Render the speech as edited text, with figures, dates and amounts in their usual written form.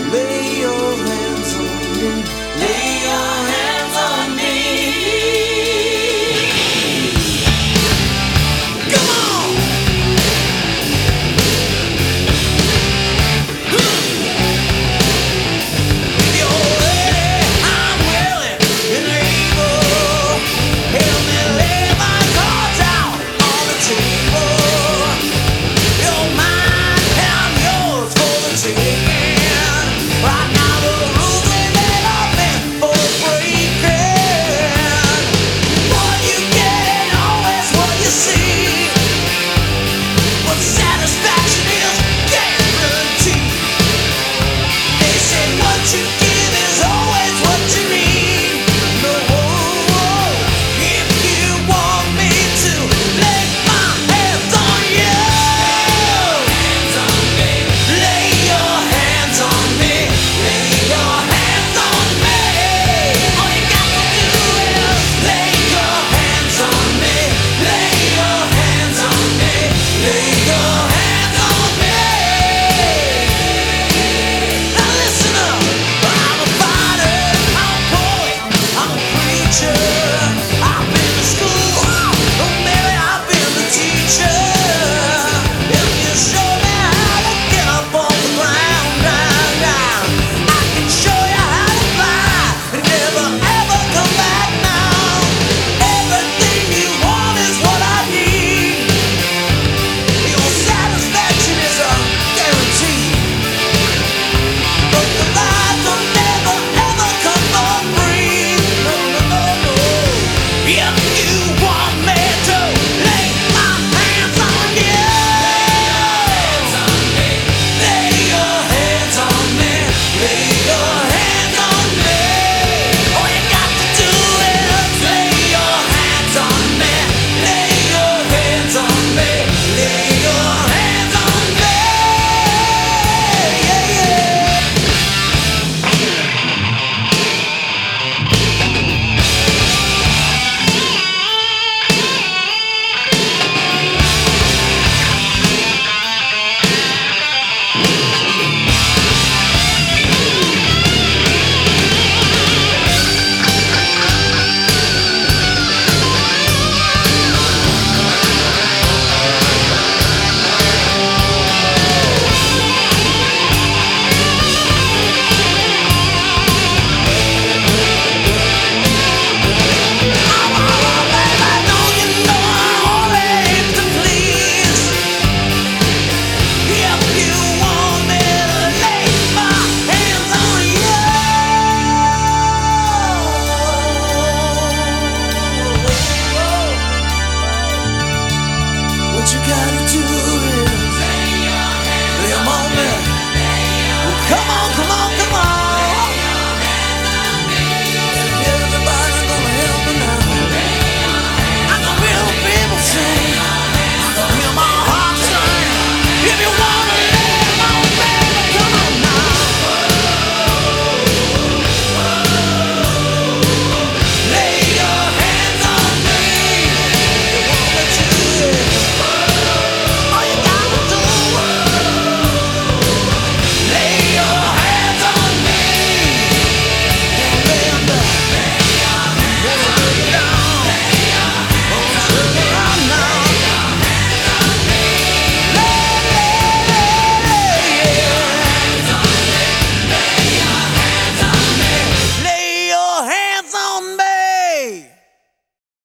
Lay your hands on me. Lay your hands on me. Come on. If you're ready, I'm willing and able. Help me lay my cards out on the table. You're mine and I'm yours for the taking. Right now the rules we made are meant for breaking. What you get ain't always what you see. What satisfaction is guaranteed. They say what you give is always what you need. No, if you want me to lay my hands on you, lay your hands on me, lay your hands on me. All you got to do is lay your hands on me, lay your hands on me, lay your hands on me. Now listen up, I'm a fighter, I'm a poet, I'm a preacher. I've been to school, oh maybe I've been the teacher. If you show me how to get up off the ground, I can show you how to fly and never ever come back now. Everything you want is what I need. Your satisfaction is a guarantee. But the lies will never ever come for free. No, no, no, no. If you want me to lay my hands on you, lay your hands on me, lay your hands on me. All you got to do is lay your hands on me, lay your hands on me, lay your hands on me. Yeah, yeah. What you gotta do